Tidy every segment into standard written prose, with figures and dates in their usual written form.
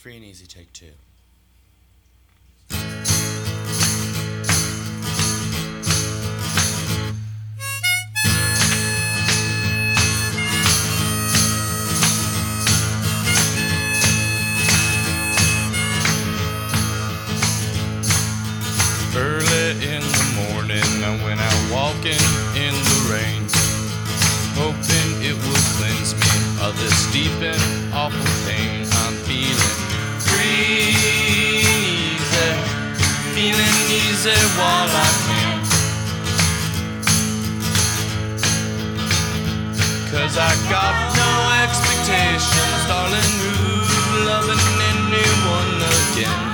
Free and easy, take two. Early in the morning, I went out walking in the rain, hoping it would cleanse me of this deep and awful pain. I'm feeling free, easy, feeling easy while I can. 'Cause I got no expectations, darling, ooh, loving anyone again.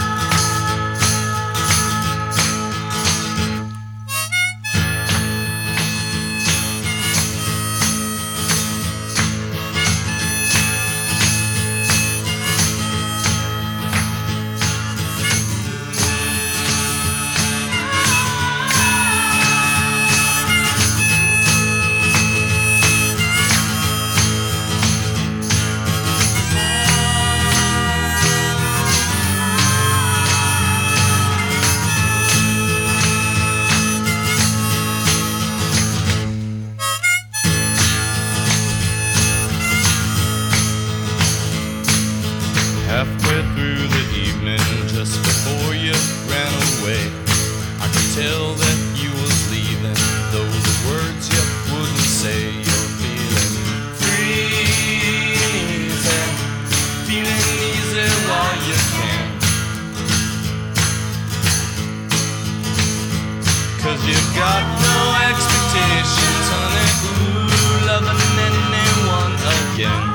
Halfway through the evening, just before you ran away, I could tell that you was leaving, though the words you wouldn't say. You're feeling free, easy, feeling easy while you can. 'Cause you've got no expectations, honey, ooh, loving anyone again.